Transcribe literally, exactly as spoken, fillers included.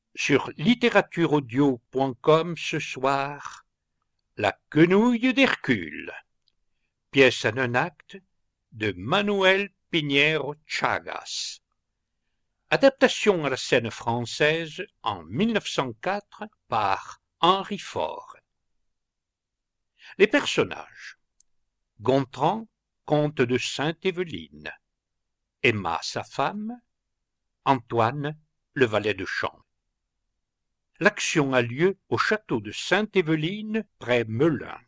Sur littérature-audio point com ce soir, La quenouille d'Hercule, pièce en un acte de Manuel Piñero Chagas. Adaptation à la scène française en mille neuf cent quatre par Henry Faure. Les personnages: Gontran, comte de Sainte-Éveline; Emma, sa femme; Antoine, le valet de chambre. L'action a lieu au château de Sainte-Éveline, près Melun.